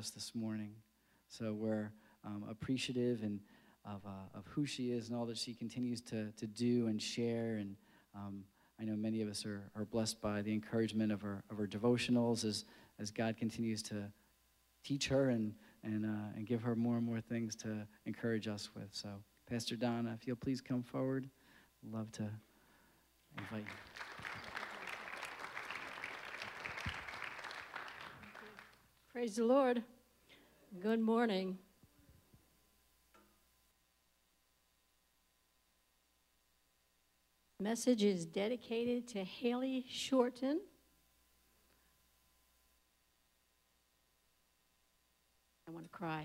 us this morning. So we're appreciative of who she is and all that she continues to do and share. And I know many of us are blessed by the encouragement of her devotionals as God continues to teach her and give her more and more things to encourage us with. So, Pastor Donna, if you'll please come forward, I'd love to invite you. Praise the Lord. Good morning. The message is dedicated to Haley Shorten. I want to cry.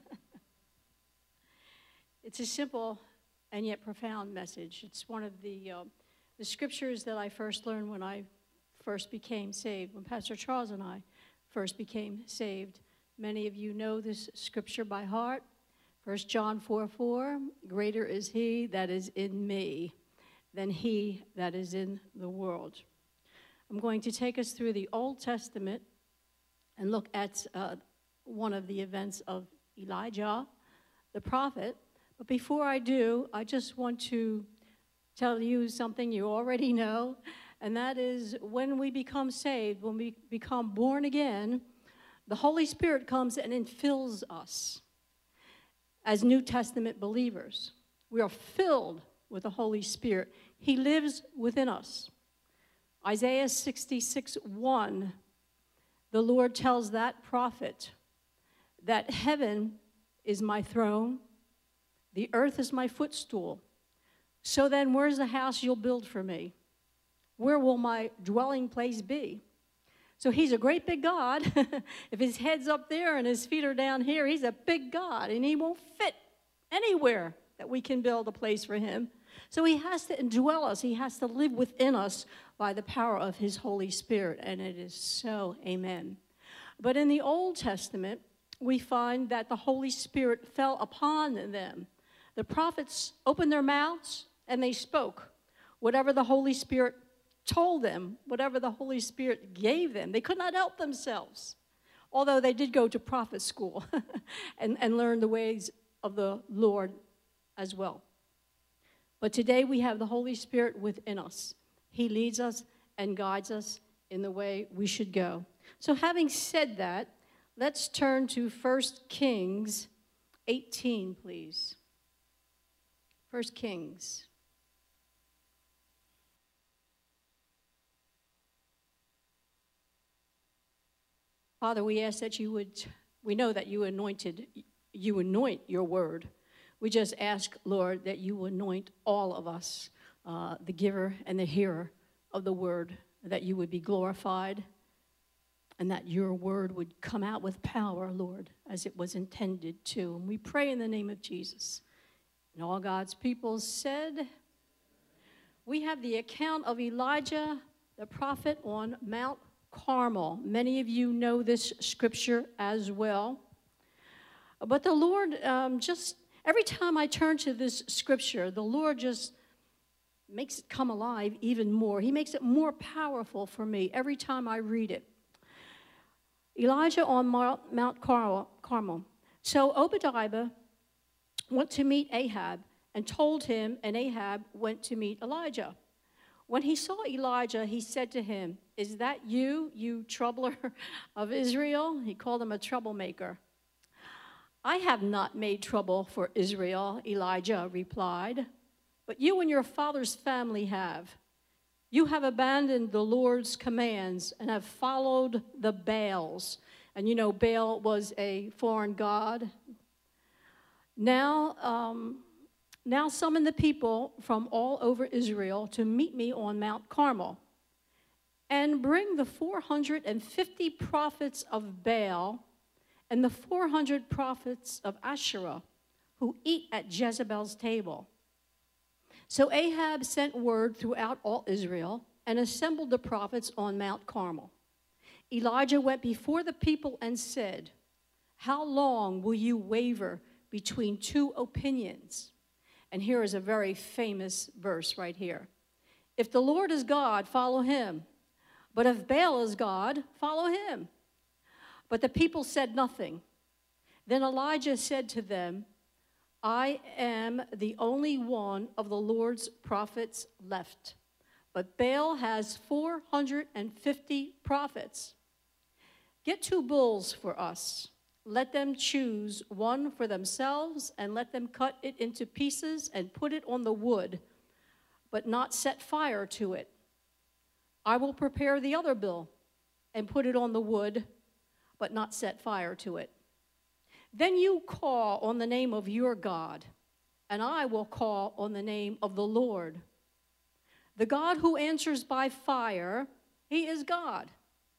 It's a simple and yet profound message. It's one of the scriptures that I first learned when I first became saved, when Pastor Charles and I first became saved. Many of you know this scripture by heart. 1 John 4:4, greater is he that is in me than he that is in the world. I'm going to take us through the Old Testament and look at one of the events of Elijah, the prophet. But before I do, I just want to tell you something you already know, and that is when we become saved, when we become born again, the Holy Spirit comes and infills us as New Testament believers. We are filled with the Holy Spirit. He lives within us. Isaiah 66:1, the Lord tells that prophet that heaven is my throne, the earth is my footstool. So then where's the house you'll build for me? Where will my dwelling place be? So he's a great big God. If his head's up there and his feet are down here, he's a big God, and he won't fit anywhere that we can build a place for him. So he has to indwell us. He has to live within us by the power of his Holy Spirit, and it is so, amen. But in the Old Testament, we find that the Holy Spirit fell upon them. The prophets opened their mouths, and they spoke whatever the Holy Spirit told them, whatever the Holy Spirit gave them. They could not help themselves, although they did go to prophet school and learn the ways of the Lord as well. But today we have the Holy Spirit within us. He leads us and guides us in the way we should go. So having said that, let's turn to 1 Kings 18, please. 1 Kings. Father, we ask that we know that you anoint your word. We just ask, Lord, that you anoint all of us, the giver and the hearer of the word, that you would be glorified and that your word would come out with power, Lord, as it was intended to. And we pray in the name of Jesus. And all God's people said, we have the account of Elijah, the prophet, on Mount Carmel. Many of you know this scripture as well. But the Lord every time I turn to this scripture, the Lord just makes it come alive even more. He makes it more powerful for me every time I read it. Elijah on Mount Carmel. So Obadiah went to meet Ahab and told him, and Ahab went to meet Elijah. When he saw Elijah, he said to him, "Is that you, you troubler of Israel?" He called him a troublemaker. "I have not made trouble for Israel," Elijah replied, "but you and your father's family have. You have abandoned the Lord's commands and have followed the Baals." And you know, Baal was a foreign god. Now summon the people from all over Israel to meet me on Mount Carmel, and bring the 450 prophets of Baal and the 400 prophets of Asherah who eat at Jezebel's table. So Ahab sent word throughout all Israel and assembled the prophets on Mount Carmel. Elijah went before the people and said, "How long will you waver between two opinions?" And here is a very famous verse right here. "If the Lord is God, follow him. But if Baal is God, follow him." But the people said nothing. Then Elijah said to them, I am the only one of the Lord's prophets left, but Baal has 450 prophets. Get 2 bulls for us. Let them choose one for themselves, and let them cut it into pieces and put it on the wood, but not set fire to it. I will prepare the other bull and put it on the wood, but not set fire to it. Then you call on the name of your God, and I will call on the name of the Lord. The God who answers by fire, he is God.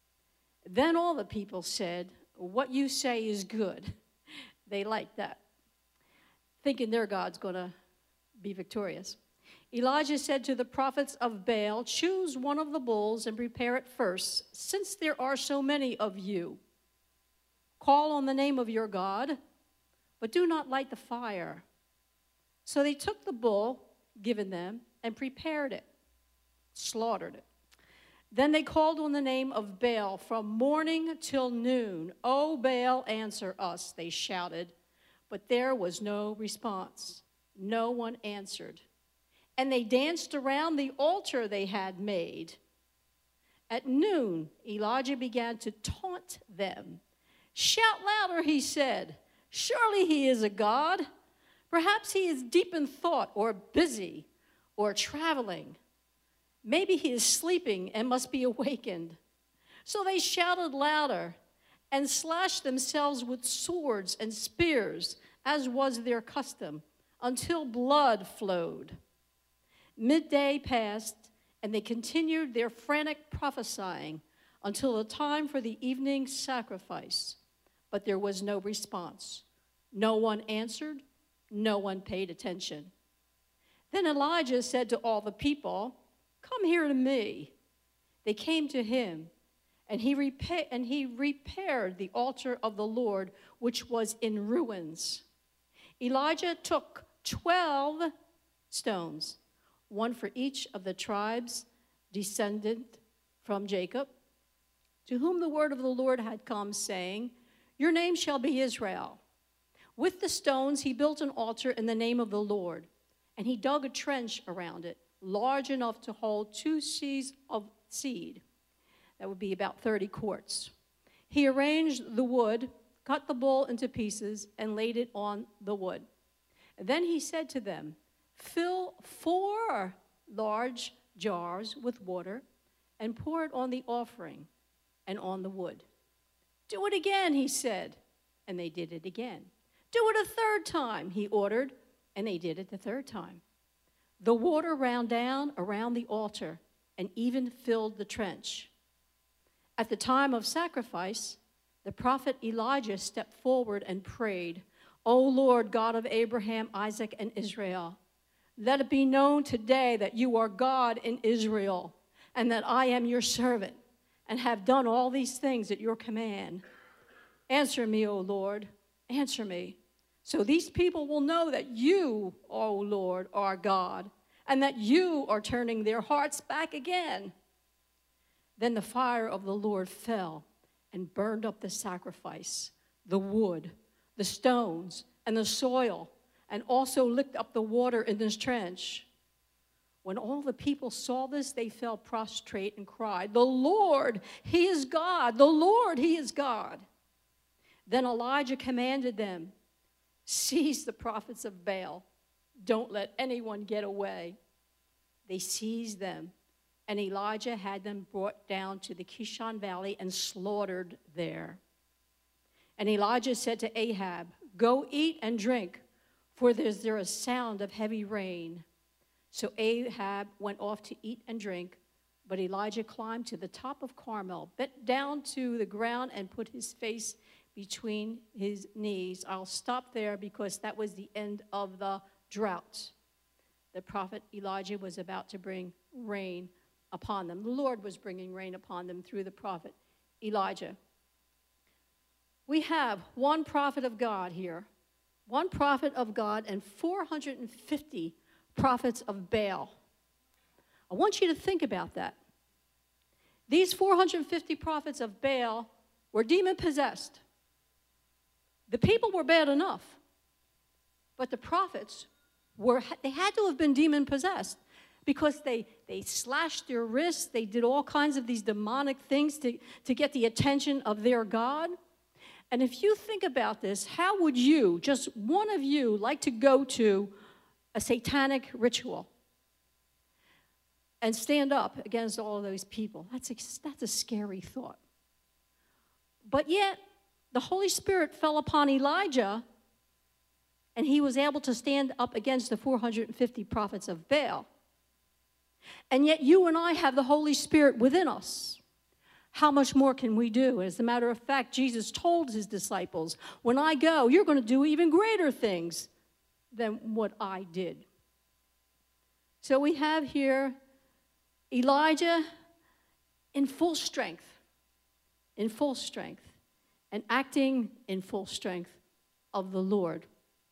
Then all the people said, what you say is good. They liked that, thinking their God's going to be victorious. Elijah said to the prophets of Baal, choose one of the bulls and prepare it first, since there are so many of you. Call on the name of your God, but do not light the fire. So they took the bull given them and prepared it, slaughtered it. Then they called on the name of Baal from morning till noon. O Baal, answer us, they shouted. But there was no response. No one answered. And they danced around the altar they had made. At noon, Elijah began to taunt them. Shout louder, he said. Surely he is a god. Perhaps he is deep in thought or busy or traveling. Maybe he is sleeping and must be awakened. So they shouted louder and slashed themselves with swords and spears, as was their custom, until blood flowed. Midday passed, and they continued their frantic prophesying until the time for the evening sacrifice. But there was no response. No one answered. No one paid attention. Then Elijah said to all the people, come here to me. They came to him, and he repaired the altar of the Lord, which was in ruins. Elijah took 12 stones, one for each of the tribes descended from Jacob, to whom the word of the Lord had come, saying, your name shall be Israel. With the stones he built an altar in the name of the Lord, and he dug a trench around it, large enough to hold 2 seahs of seed. That would be about 30 quarts. He arranged the wood, cut the bull into pieces, and laid it on the wood. Then he said to them, fill 4 large jars with water and pour it on the offering and on the wood. Do it again, he said, and they did it again. Do it a 3rd time, he ordered, and they did it the 3rd time. The water ran down around the altar and even filled the trench. At the time of sacrifice, the prophet Elijah stepped forward and prayed, O Lord, God of Abraham, Isaac, and Israel, let it be known today that you are God in Israel, and that I am your servant, and have done all these things at your command. Answer me, O Lord, answer me. So these people will know that you, O Lord, are God, and that you are turning their hearts back again. Then the fire of the Lord fell and burned up the sacrifice, the wood, the stones, and the soil, and also licked up the water in this trench. When all the people saw this, they fell prostrate and cried, the Lord, he is God. The Lord, he is God. Then Elijah commanded them, seize the prophets of Baal. Don't let anyone get away. They seized them, and Elijah had them brought down to the Kishon Valley and slaughtered there. And Elijah said to Ahab, go eat and drink, for there's a sound of heavy rain. So Ahab went off to eat and drink, but Elijah climbed to the top of Carmel, bent down to the ground, and put his face between his knees. I'll stop there because that was the end of the drought. The prophet Elijah was about to bring rain upon them. The Lord was bringing rain upon them through the prophet Elijah. We have one prophet of God here, one prophet of God, and 450 prophets of Baal. I want you to think about that. These 450 prophets of Baal were demon-possessed. The people were bad enough, but the prophets they had to have been demon-possessed because they slashed their wrists, they did all kinds of these demonic things to get the attention of their God. And if you think about this, how would you, just one of you, like to go to a satanic ritual and stand up against all of those people? That's a scary thought. But yet, the Holy Spirit fell upon Elijah, and he was able to stand up against the 450 prophets of Baal. And yet you and I have the Holy Spirit within us. How much more can we do? As a matter of fact, Jesus told his disciples, when I go, you're going to do even greater things than what I did. So we have here Elijah in full strength, and acting in full strength of the Lord.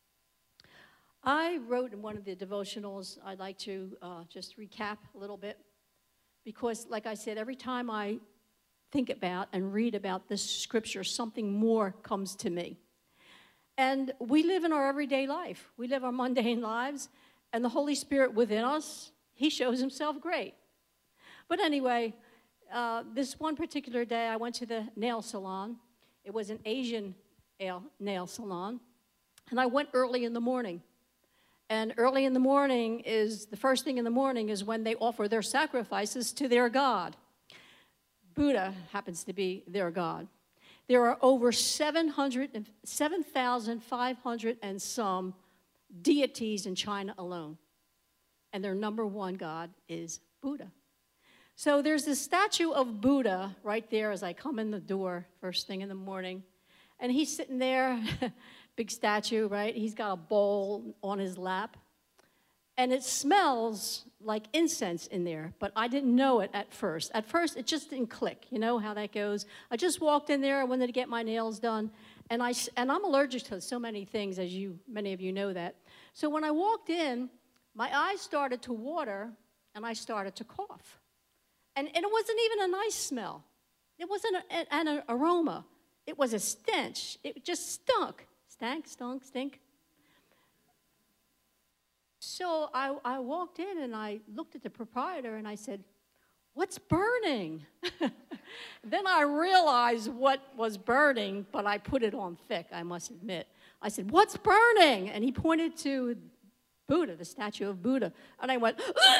I wrote in one of the devotionals, I'd like to just recap a little bit, because like I said, every time I think about and read about this scripture, something more comes to me. And we live in our everyday life. We live our mundane lives, and the Holy Spirit within us, he shows himself great. But anyway, this one particular day, I went to the nail salon. It was an Asian nail salon, and I went early in the morning. And early in the morning is, the first thing in the morning is when they offer their sacrifices to their God. Buddha happens to be their God. There are over 7,500 and some deities in China alone. And their number one God is Buddha. So there's this statue of Buddha right there as I come in the door first thing in the morning. And he's sitting there, big statue, right? He's got a bowl on his lap. And it smells like incense in there, but I didn't know it at first. At first, it just didn't click. You know how that goes. I just walked in there. I wanted to get my nails done. And I'm allergic to so many things, as many of you know that. So when I walked in, my eyes started to water, and I started to cough. And it wasn't even a nice smell. It wasn't an aroma. It was a stench. It just stunk. Stink. So I walked in and I looked at the proprietor and I said, "What's burning?" Then I realized what was burning, but I put it on thick, I must admit. I said, "What's burning?" And he pointed to Buddha, the statue of Buddha. And I went,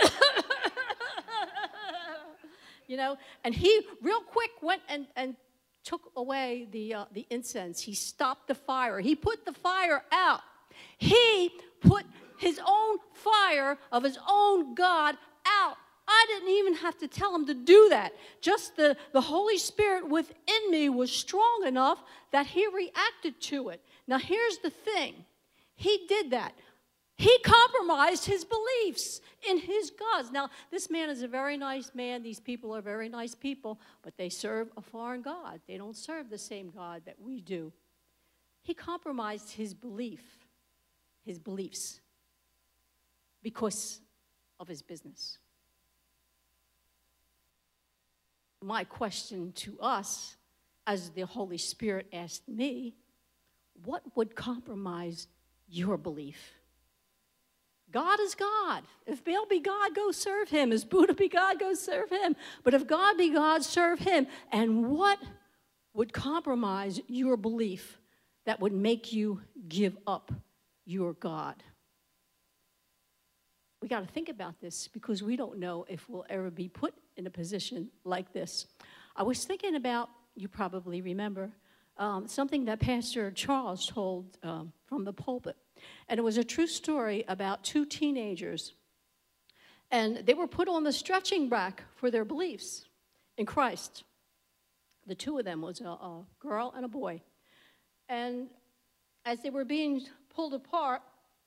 you know, and he real quick went and took away the incense. He stopped the fire. He put the fire out. He put his own fire of his own God out. I didn't even have to tell him to do that. Just the Holy Spirit within me was strong enough that he reacted to it. Now, here's the thing. He did that. He compromised his beliefs in his gods. Now, this man is a very nice man. These people are very nice people, but they serve a foreign God. They don't serve the same God that we do. He compromised his beliefs, because of his business. My question to us, as the Holy Spirit asked me, what would compromise your belief? God is God. If Baal be God, go serve him. If Buddha be God, go serve him. But if God be God, serve him. And what would compromise your belief that would make you give up your God? We got to think about this because we don't know if we'll ever be put in a position like this. I was thinking about, you probably remember, something that Pastor Charles told from the pulpit. And it was a true story about two teenagers. And they were put on the stretching rack for their beliefs in Christ. The two of them was a girl and a boy. And as they were being pulled apart,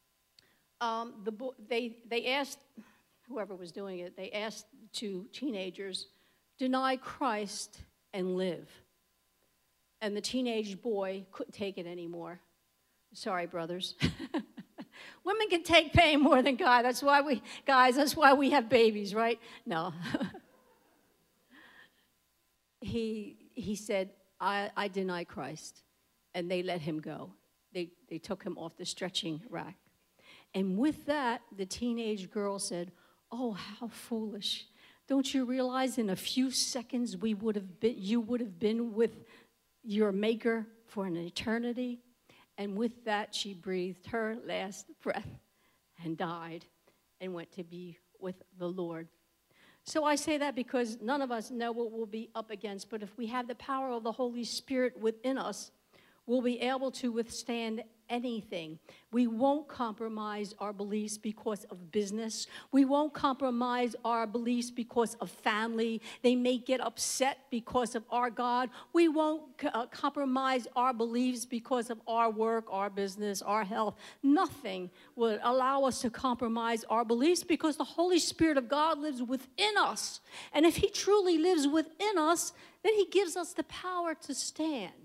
they asked, whoever was doing it, they asked the two teenagers, deny Christ and live. And the teenage boy couldn't take it anymore. Sorry, brothers. Women can take pain more than guys. That's why we have babies, right? No. He said, I denied Christ, and they let him go. They took him off the stretching rack. And with that, the teenage girl said, oh, how foolish. Don't you realize in a few seconds you would have been with your maker for an eternity? And with that, she breathed her last breath and died and went to be with the Lord. So I say that because none of us know what we'll be up against, but if we have the power of the Holy Spirit within us, we'll be able to withstand anything. We won't compromise our beliefs because of business. We won't compromise our beliefs because of family. They may get upset because of our God. We won't compromise our beliefs because of our work, our business, our health. Nothing will allow us to compromise our beliefs because the Holy Spirit of God lives within us. And if he truly lives within us, then he gives us the power to stand.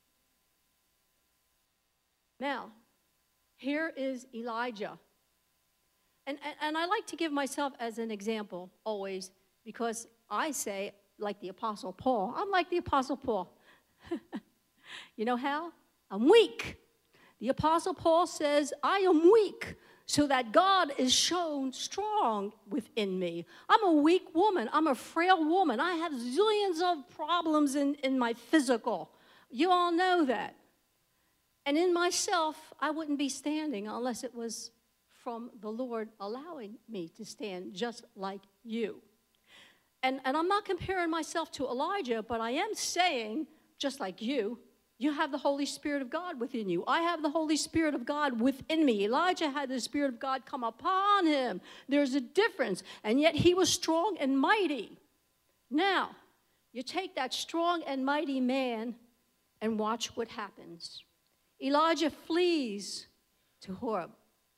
Now, here is Elijah. And I like to give myself as an example always because I say, like the Apostle Paul, I'm like the Apostle Paul. You know how? I'm weak. The Apostle Paul says, I am weak so that God is shown strong within me. I'm a weak woman. I'm a frail woman. I have zillions of problems in my physical. You all know that. And in myself, I wouldn't be standing unless it was from the Lord allowing me to stand just like you. And I'm not comparing myself to Elijah, but I am saying, just like you have the Holy Spirit of God within you. I have the Holy Spirit of God within me. Elijah had the Spirit of God come upon him. There's a difference. And yet he was strong and mighty. Now, you take that strong and mighty man and watch what happens. Elijah flees to Horeb.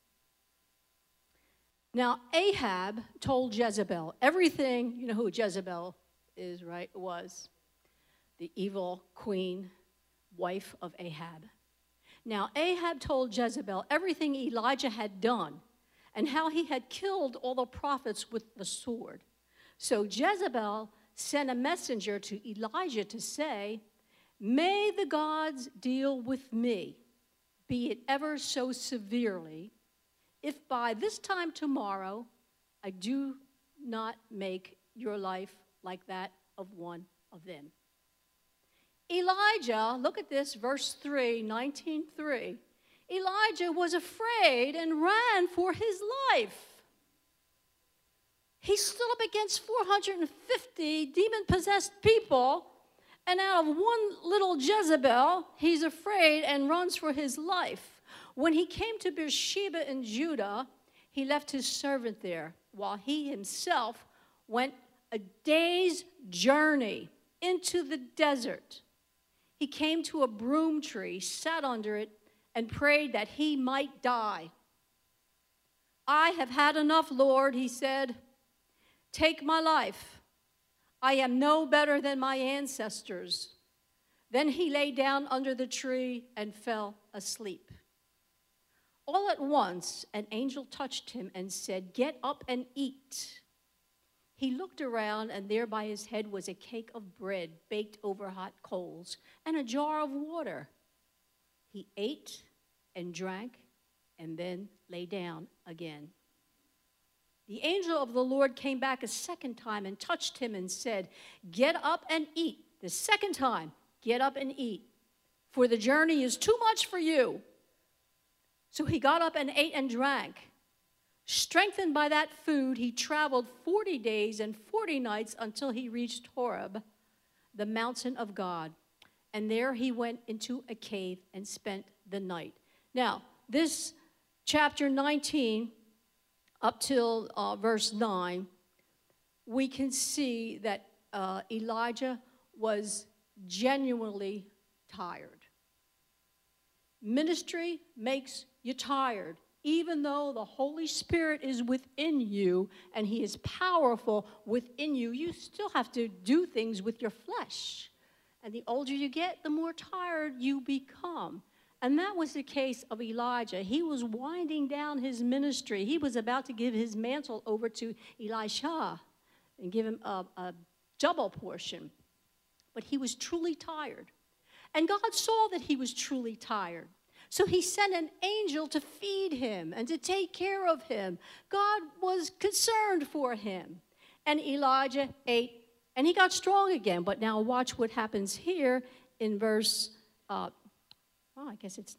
Now, Ahab told Jezebel everything. You know who Jezebel is, right? Was the evil queen, wife of Ahab. Now, Ahab told Jezebel everything Elijah had done and how he had killed all the prophets with the sword. So Jezebel sent a messenger to Elijah to say, may the gods deal with me, be it ever so severely, if by this time tomorrow I do not make your life like that of one of them. Elijah, look at this, verse 3, 19:3. Elijah was afraid and ran for his life. He stood up against 450 demon-possessed people, and out of one little Jezebel, he's afraid and runs for his life. When he came to Beersheba in Judah, he left his servant there, while he himself went a day's journey into the desert. He came to a broom tree, sat under it, and prayed that he might die. I have had enough, Lord, he said. Take my life. I am no better than my ancestors. Then he lay down under the tree and fell asleep. All at once, an angel touched him and said, get up and eat. He looked around, and there by his head was a cake of bread baked over hot coals and a jar of water. He ate and drank and then lay down again. The angel of the Lord came back a second time and touched him and said, get up and eat. The second time, get up and eat, for the journey is too much for you. So he got up and ate and drank. Strengthened by that food, he traveled 40 days and 40 nights until he reached Horeb, the mountain of God. And there he went into a cave and spent the night. Now, this chapter 19, up till verse 9, we can see that Elijah was genuinely tired. Ministry makes you tired. Even though the Holy Spirit is within you and he is powerful within you, you still have to do things with your flesh. And the older you get, the more tired you become. And that was the case of Elijah. He was winding down his ministry. He was about to give his mantle over to Elisha and give him a double portion. But he was truly tired. And God saw that he was truly tired. So he sent an angel to feed him and to take care of him. God was concerned for him. And Elijah ate, and he got strong again. But now watch what happens here in verse, I guess it's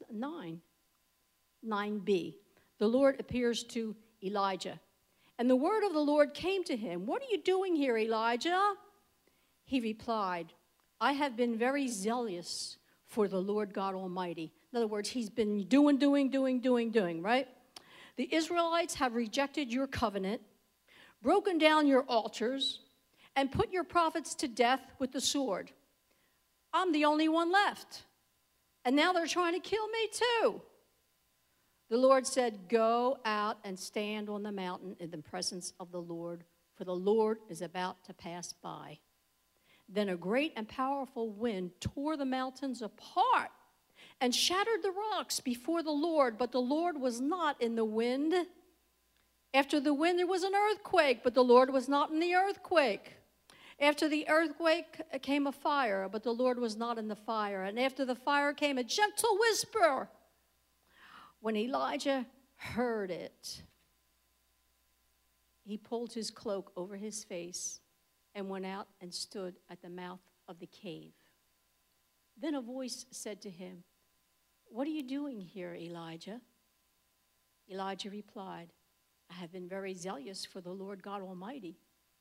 9b. The Lord appears to Elijah. And the word of the Lord came to him. What are you doing here, Elijah? He replied, I have been very zealous for the Lord God Almighty. In other words, he's been doing, right? The Israelites have rejected your covenant, broken down your altars, and put your prophets to death with the sword. I'm the only one left. And now they're trying to kill me too. The Lord said, go out and stand on the mountain in the presence of the Lord, for the Lord is about to pass by. Then a great and powerful wind tore the mountains apart and shattered the rocks before the Lord, but the Lord was not in the wind. After the wind, there was an earthquake, but the Lord was not in the earthquake. After the earthquake came a fire, but the Lord was not in the fire. And after the fire came a gentle whisper. When Elijah heard it, he pulled his cloak over his face and went out and stood at the mouth of the cave. Then a voice said to him, what are you doing here, Elijah? Elijah replied, I have been very zealous for the Lord God Almighty.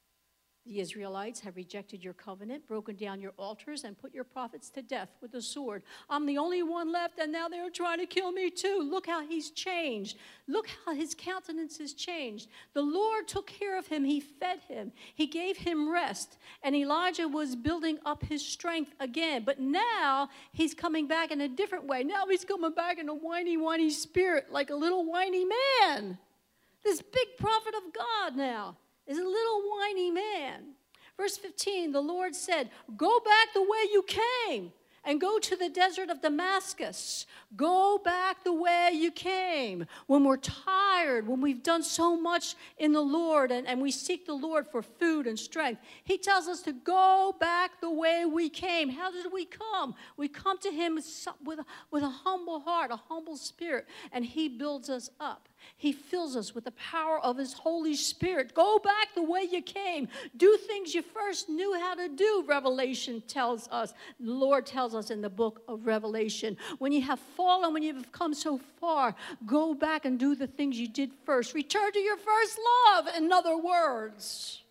The Israelites have rejected your covenant, broken down your altars, and put your prophets to death with the sword. I'm the only one left, and now they're trying to kill me too. Look how he's changed. Look how his countenance has changed. The Lord took care of him. He fed him. He gave him rest. And Elijah was building up his strength again. But now he's coming back in a different way. Now he's coming back in a whiny spirit, like a little whiny man. This big prophet of God now is a little whiny man. Verse 15, the Lord said, go back the way you came and go to the desert of Damascus. Go back the way you came. When we're tired, when we've done so much in the Lord and we seek the Lord for food and strength, he tells us to go back the way we came. How did we come? We come to him with a humble heart, a humble spirit, and he builds us up. He fills us with the power of his Holy Spirit. Go back the way you came. Do things you first knew how to do, Revelation tells us. The Lord tells us in the book of Revelation. When you have fallen, when you've come so far, go back and do the things you did first. Return to your first love, in other words.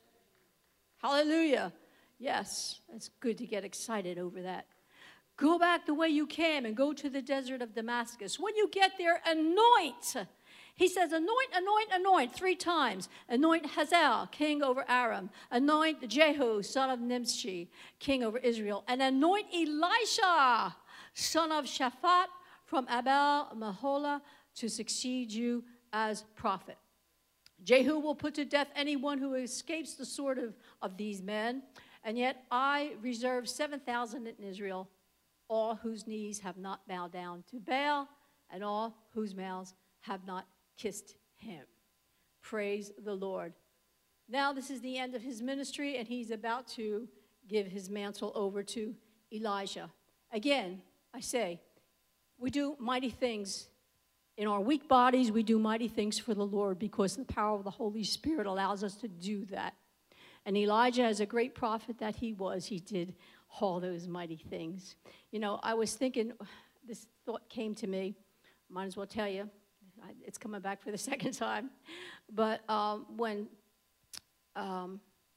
Hallelujah. Yes, it's good to get excited over that. Go back the way you came and go to the desert of Damascus. When you get there, anoint. He says, anoint, anoint, anoint 3 times. Anoint Hazael, king over Aram. Anoint Jehu, son of Nimshi, king over Israel. And anoint Elisha, son of Shaphat, from Abel Meholah, to succeed you as prophet. Jehu will put to death anyone who escapes the sword of these men. And yet I reserve 7,000 in Israel, all whose knees have not bowed down to Baal, and all whose mouths have not kissed him. Praise the Lord. Now this is the end of his ministry, and he's about to give his mantle over to Elijah. Again, I say, we do mighty things. In our weak bodies, we do mighty things for the Lord because the power of the Holy Spirit allows us to do that. And Elijah, as a great prophet that he was, he did all those mighty things. You know, I was thinking, this thought came to me, might as well tell you. It's coming back for the second time. But when, I'm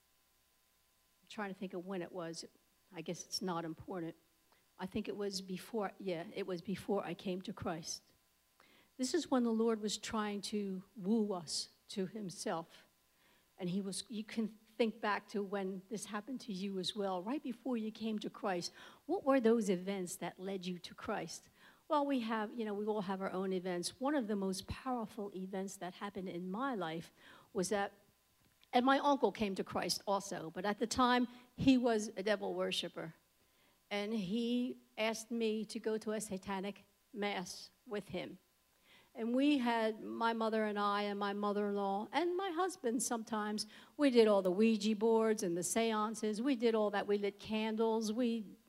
trying to think of when it was. I guess it's not important. I think it was before, it was before I came to Christ. This is when the Lord was trying to woo us to himself. And you can think back to when this happened to you as well, right before you came to Christ. What were those events that led you to Christ? Well, we all have our own events. One of the most powerful events that happened in my life was that, and my uncle came to Christ also, but at the time, he was a devil worshiper. And he asked me to go to a satanic mass with him. And we had, my mother and I and my mother-in-law and my husband sometimes, we did all the Ouija boards and the seances. We did all that. We lit candles. We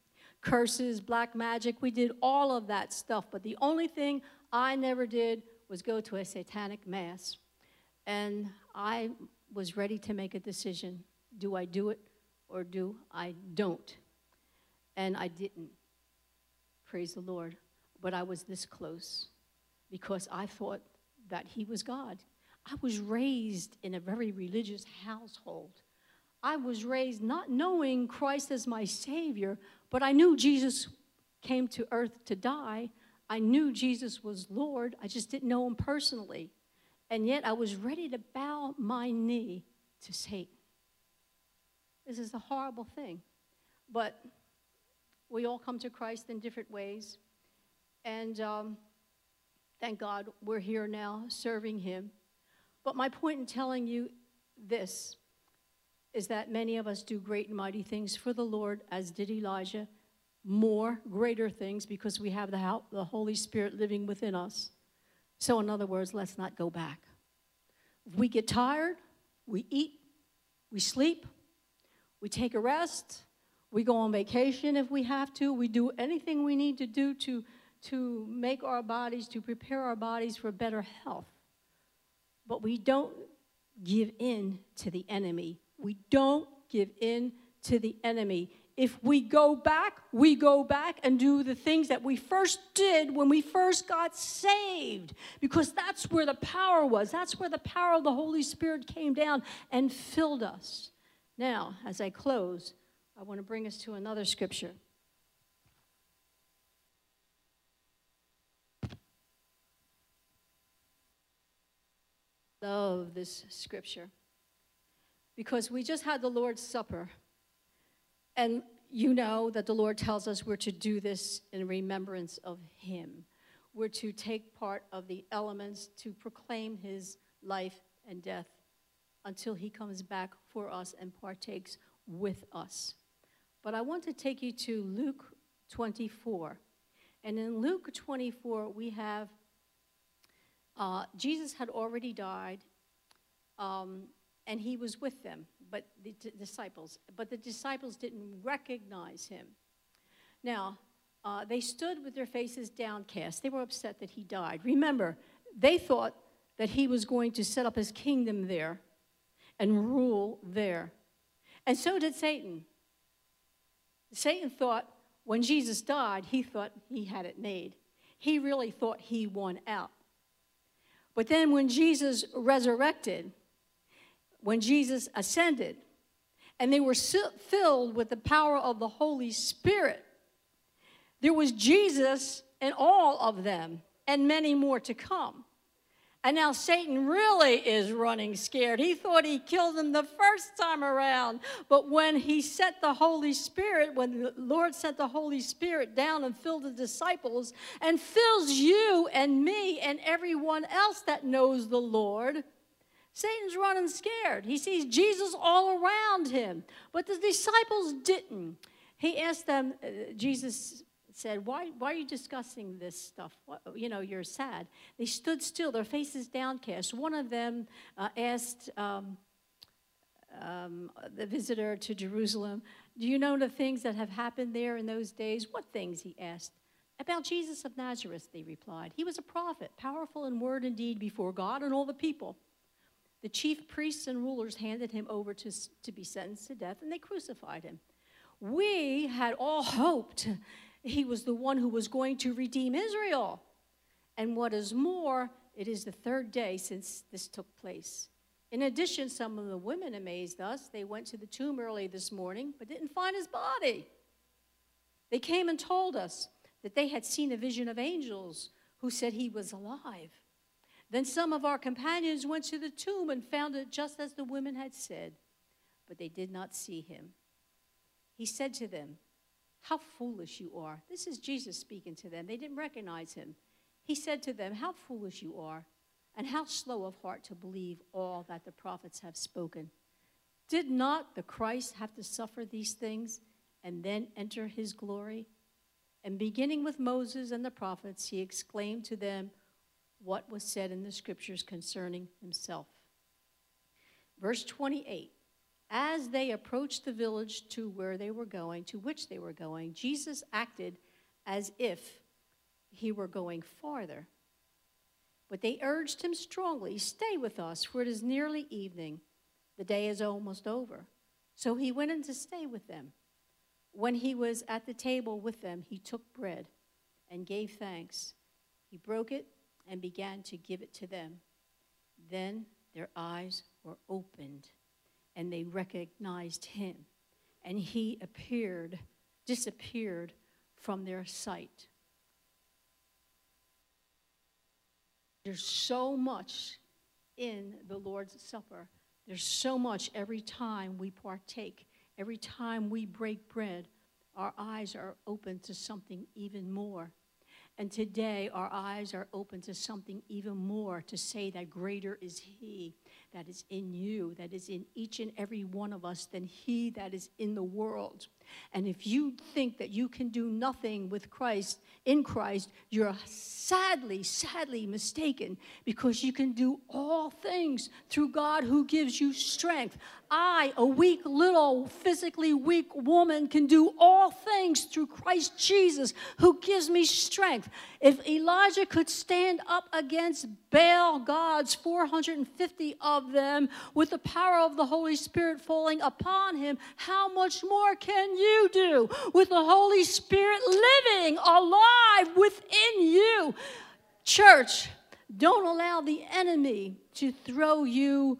curses, black magic. We did all of that stuff. But the only thing I never did was go to a satanic mass. And I was ready to make a decision. Do I do it or do I don't? And I didn't. Praise the Lord. But I was this close because I thought that he was God. I was raised in a very religious household. I was raised not knowing Christ as my Savior, but I knew Jesus came to earth to die. I knew Jesus was Lord. I just didn't know him personally. And yet I was ready to bow my knee to Satan. This is a horrible thing. But we all come to Christ in different ways. And thank God we're here now serving him. But my point in telling you this is that many of us do great and mighty things for the Lord, as did Elijah, more greater things because we have the Holy Spirit living within us. So in other words, let's not go back. If we get tired, we eat, we sleep, we take a rest, we go on vacation if we have to, we do anything we need to do to make our bodies, to prepare our bodies for better health. But we don't give in to the enemy. We don't give in to the enemy. If we go back and do the things that we first did when we first got saved. Because that's where the power was. That's where the power of the Holy Spirit came down and filled us. Now, as I close, I want to bring us to another scripture. Love this scripture. Because we just had the Lord's Supper. And you know that the Lord tells us we're to do this in remembrance of him. We're to take part of the elements to proclaim his life and death until he comes back for us and partakes with us. But I want to take you to Luke 24. And in Luke 24, we have Jesus had already died, and he was with them, but the disciples didn't recognize him. Now, they stood with their faces downcast. They were upset that he died. Remember, they thought that he was going to set up his kingdom there and rule there. And so did Satan. Satan thought when Jesus died, he thought he had it made. He really thought he won out. But then when Jesus resurrected, when Jesus ascended, and they were filled with the power of the Holy Spirit, there was Jesus in all of them, and many more to come. And now Satan really is running scared. He thought he killed him the first time around. But when he sent the Holy Spirit, when the Lord sent the Holy Spirit down and filled the disciples and fills you and me and everyone else that knows the Lord, Satan's running scared. He sees Jesus all around him. But the disciples didn't. He asked them, Jesus said, why are you discussing this stuff? You're sad. They stood still, their faces downcast. One of them asked the visitor to Jerusalem, do you know the things that have happened there in those days? What things, he asked. About Jesus of Nazareth, they replied. He was a prophet, powerful in word and deed before God and all the people. The chief priests and rulers handed him over to be sentenced to death, and they crucified him. We had all hoped he was the one who was going to redeem Israel. And what is more, it is the third day since this took place. In addition, some of the women amazed us. They went to the tomb early this morning, but didn't find his body. They came and told us that they had seen a vision of angels who said he was alive. Then some of our companions went to the tomb and found it just as the women had said, but they did not see him. He said to them, how foolish you are. This is Jesus speaking to them. They didn't recognize him. He said to them, how foolish you are, and how slow of heart to believe all that the prophets have spoken. Did not the Christ have to suffer these things and then enter his glory? And beginning with Moses and the prophets, he exclaimed to them what was said in the scriptures concerning himself. Verse 28, As they approached the village to which they were going, Jesus acted as if he were going farther. But they urged him strongly, "Stay with us, for it is nearly evening. The day is almost over." So he went in to stay with them. When he was at the table with them, he took bread and gave thanks. He broke it and began to give it to them. Then their eyes were opened, and they recognized him, and he disappeared from their sight. There's so much in the Lord's Supper. There's so much every time we partake, every time we break bread, our eyes are open to something even more. And today, our eyes are open to something even more, to say that greater is he that is in you, that is in each and every one of us, than he that is in the world. And if you think that you can do nothing with Christ, in Christ, you're sadly, sadly mistaken, because you can do all things through God who gives you strength. I, a weak, little, physically weak woman, can do all things through Christ Jesus who gives me strength. If Elijah could stand up against Baal gods, 450 of them, with the power of the Holy Spirit falling upon him, how much more can you do with the Holy Spirit living alive within you? Church, don't allow the enemy to throw you.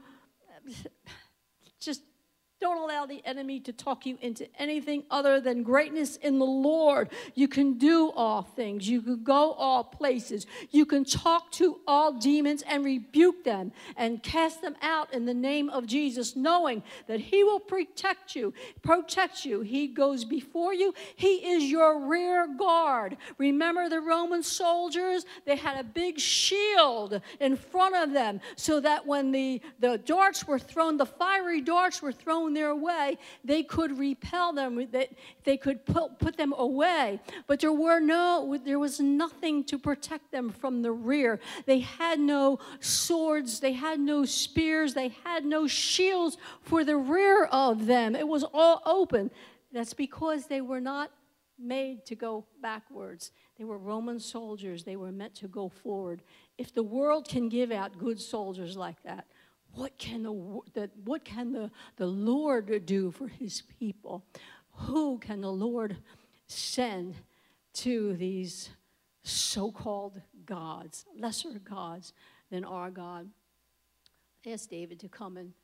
Just don't allow the enemy to talk you into anything other than greatness in the Lord. You can do all things. You can go all places. You can talk to all demons and rebuke them and cast them out in the name of Jesus, knowing that he will protect you. He goes before you. He is your rear guard. Remember the Roman soldiers? They had a big shield in front of them so that when the darts were thrown, the fiery darts were thrown their way, they could repel them, they could put them away. But there was nothing to protect them from the rear. They had no swords, they had no spears, they had no shields for the rear of them. It was all open. That's because they were not made to go backwards. They were Roman soldiers. They were meant to go forward. If the world can give out good soldiers like that, what can the Lord do for his people? Who can the Lord send to these so-called gods, lesser gods than our God? I asked David to come and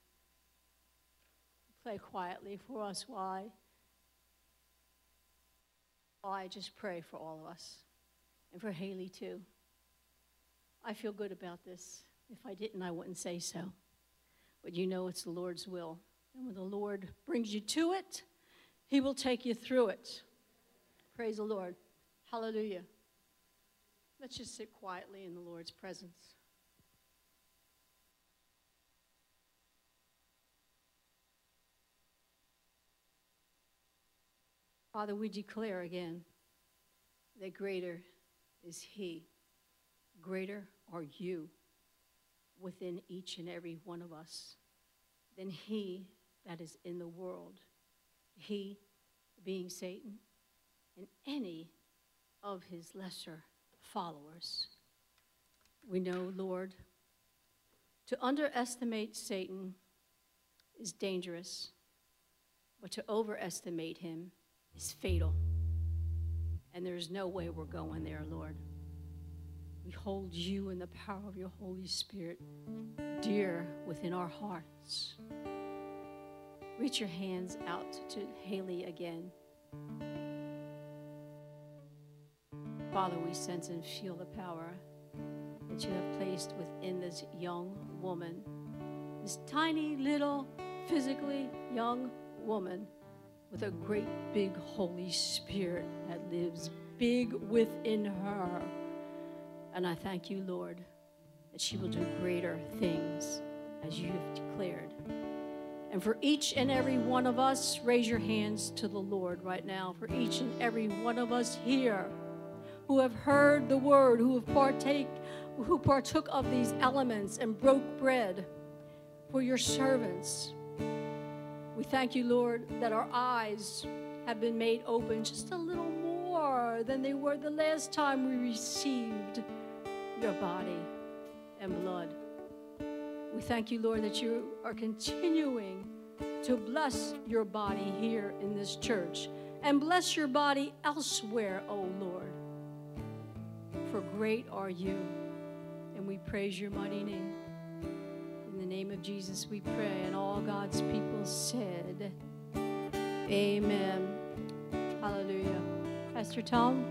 play quietly for us while I just pray for all of us, and for Haley too. I feel good about this. If I didn't, I wouldn't say so. But you know it's the Lord's will. And when the Lord brings you to it, he will take you through it. Praise the Lord. Hallelujah. Let's just sit quietly in the Lord's presence. Father, we declare again that greater is he. Greater are you within each and every one of us than he that is in the world. He being Satan and any of his lesser followers. We know, Lord, to underestimate Satan is dangerous, but to overestimate him is fatal. And there's no way we're going there, Lord. We hold you in the power of your Holy Spirit dear within our hearts. Reach your hands out to Haley again. Father, we sense and feel the power that you have placed within this young woman, this tiny little, physically young woman with a great big Holy Spirit that lives big within her. And I thank you, Lord, that she will do greater things as you have declared. And for each and every one of us, raise your hands to the Lord right now. For each and every one of us here who have heard the word, who partook of these elements and broke bread for your servants, We thank you, Lord, that our eyes have been made open just a little more than they were the last time we received your body and blood. We thank you, Lord, that you are continuing to bless your body here in this church and bless your body elsewhere, oh Lord. For great are you, and we praise your mighty name. In the name of Jesus we pray, and all God's people said, amen. Hallelujah. Pastor Tom?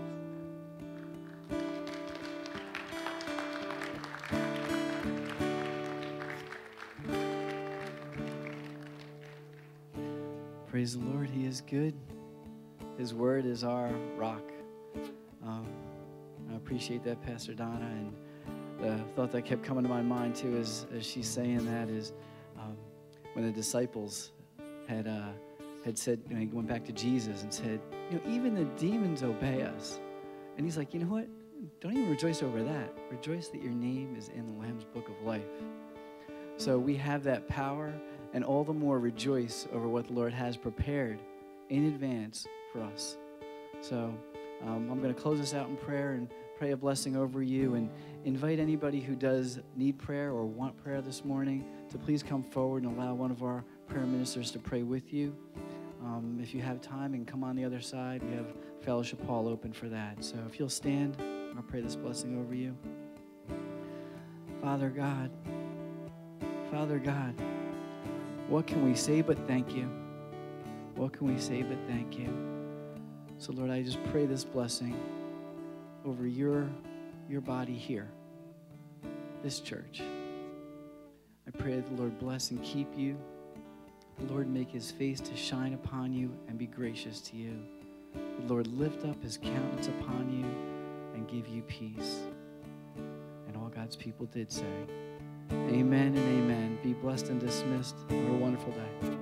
Praise the Lord, he is good. His word is our rock. I appreciate that, Pastor Donna. And the thought that kept coming to my mind, too, as she's saying that is when the disciples had said, he went back to Jesus and said, even the demons obey us. And he's like, you know what? Don't even rejoice over that. Rejoice that your name is in the Lamb's Book of Life. So we have that power, and all the more rejoice over what the Lord has prepared in advance for us. So I'm going to close this out in prayer and pray a blessing over you, and invite anybody who does need prayer or want prayer this morning to please come forward and allow one of our prayer ministers to pray with you. If you have time and come on the other side, we have Fellowship Hall open for that. So if you'll stand, I'll pray this blessing over you. Father God, what can we say but thank you? What can we say but thank you? So Lord, I just pray this blessing over your body here, this church. I pray that the Lord bless and keep you. The Lord make his face to shine upon you and be gracious to you. The Lord lift up his countenance upon you and give you peace. And all God's people did say, amen and amen. Be blessed and dismissed. Have a wonderful day.